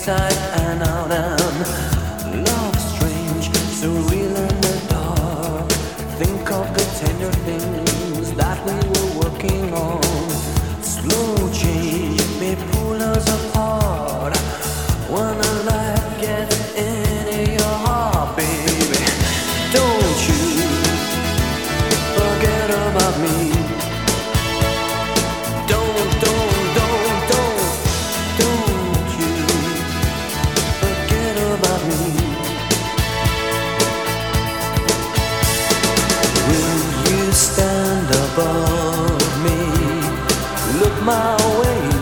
inside and out, and love strange, so real in the dark. Think of the tender things that we were working on. Slow change may pull us apart when a light gets into your heart, baby. Don't you forget about me. Don't you forget about me. Will you stand above me? Look my way.